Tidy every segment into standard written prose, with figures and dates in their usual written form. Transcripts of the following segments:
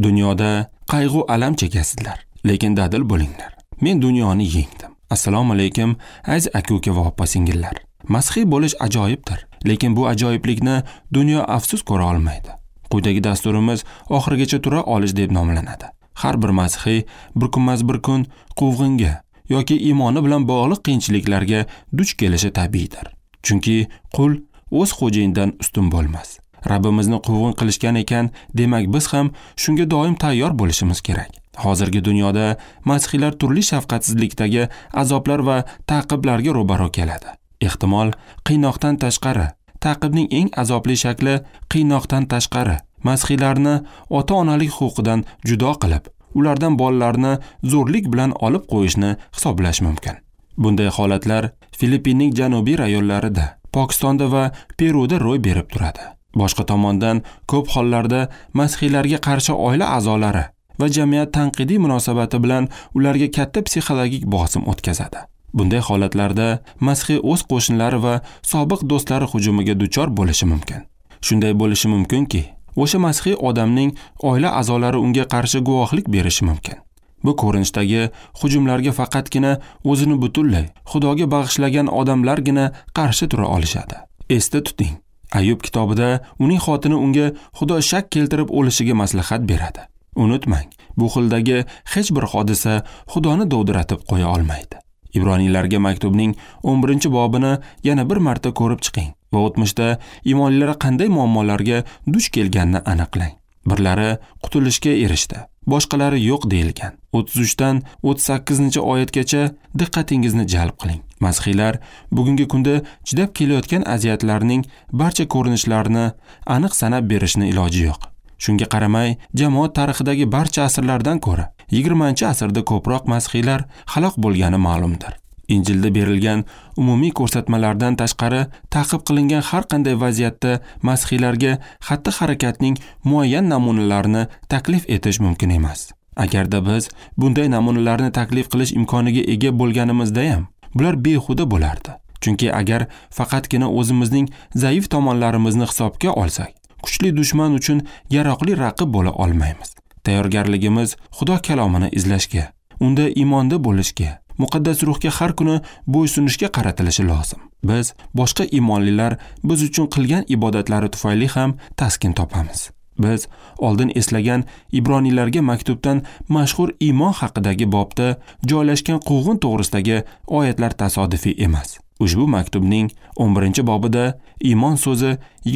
Dunyoda qayg'u alam chekasizlar, lekin dadil bo'linglar. Men dunyoni yengdim. Assalomu alaykum aziz aka-uka va opa-singillar. Masxiy bo'lish ajoyibdir, lekin bu ajoyiblikni dunyo afsus ko'ra olmaydi. Quyidagi dasturimiz oxirigacha tura olish deb nomlanadi. Har bir masxiy bir kun quvg'inga yoki iymoni bilan bog'liq qiyinchiliklarga duch kelishi tabiiydir. Chunki qul o'z xo'jayinidan ustun bo'lmas. Rabbimizni quvg'in qilishgan ekan, demak biz ham shunga doim tayyor bo'lishimiz kerak. Hozirgi dunyoda masxiylar turli shafqatsizlikdagi azoblar va ta'qiblarga ro'baro keladi. Ehtimol qiynoqdan tashqari, ta'qibning eng azobli shakli qiynoqdan tashqari, masxiylarni ota-onalik huquqidan judo qilib, ulardan bolalarni zo'rlik bilan olib qo'yishni hisoblash mumkin. Bunday holatlar Filippinning janubiy rayonlarida, Pokistonda va Peruda ro'y berib turadi. Boshqa tomondan ko'p hollarda masxiylarga qarshi oila a'zolari va jamiyat tanqidiy munosabati bilan ularga katta psixologik bosim o'tkazadi. Bunday holatlarda masxiy o'z qo'shnilari va sobiq do'stlari hujumiga duchor bo'lishi mumkin. Shunday bo'lishi mumkinki, o'sha masxiy odamning oila a'zolari unga qarshi guvohlik berishi mumkin. Bu ko'rinishdagi hujumlarga faqatgina o'zini butunlay Xudoga bag'ishlagan odamlargina qarshi tura olishadi. Esda tuting, Ayub kitobida uning xotini unga Xudo shak keltirib o'lishiga maslahat beradi. Unutmang, bu xildagi hech bir hodisa Xudoni dovdiratib qo'ya olmaydi. Ibroniylarga maktubning 11-bobini yana bir marta ko'rib chiqing va o'tmishda iymonlilar qanday muammolarga duch kelganini aniqlang. Birlari qutulishga erishdi, boshqalari yo'q deyilgan. 33dan 38-oyatgacha diqqatingizni jalb qiling. Masxiylar bugungi kunda chidab kelayotgan aziyatlarning barcha ko'rinishlarini aniq sanab berishni iloji yo'q. Shunga qaramay, jamoat tarixidagi barcha asrlardan ko'ra 20-asrda ko'proq masxiylar halok bo'lgani ma'lumdir. Injilda berilgan umumiy ko'rsatmalardan tashqari ta'qib qilingan har qanday vaziyatda masxiylarga xatti-harakatning muayyan namunalarini taklif etish mumkin emas. Agarda biz bunday namunalarni taklif qilish imkoniga ega bo'lganimizda ham, bular behuda bo'lardi. Chunki agar faqatgina o'zimizning zaif tomonlarimizni hisobga olsak, kuchli dushman uchun yaroqli raqib bo'la olmaymiz. Tayyorgarligimiz Xudo kalomini izlashga, unda iymonda bo'lishga, muqaddas ruhga har kuni bo'ysunishga qaratilishi lozim. Biz boshqa iymonlilar biz uchun qilgan ibodatlari tufayli ham taskin topamiz. Biz oldin eslagan Ibroniylarga maktubdan mashhur iymon haqidagi bobda joylashgan quvg'in to'g'risidagi oyatlar tasodifiy emas. Ushbu maktubning 11-bobida iymon so'zi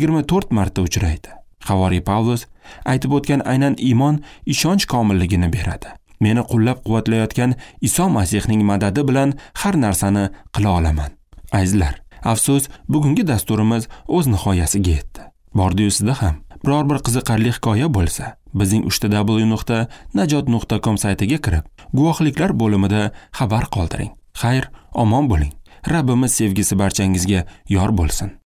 24 marta uchraydi. Havoriy Pavlus aytib o'tgan aynan iymon ishonch komilligini beradi. Meni qo'llab-quvvatlayotgan Iso Masihning madadi bilan har narsani qila olaman. Azizlar, afsus, bugungi dasturimiz o'z nihoyasiga yetdi. Bordi-yu sizda ham biror bir qiziqarli hikoya bo'lsa, bizning www.najot.com saytiga kirib, guvohliklar bo'limida xabar qoldiring. Xayr, omon bo'ling. Rabbimiz sevgisi barchangizga yor bo'lsin.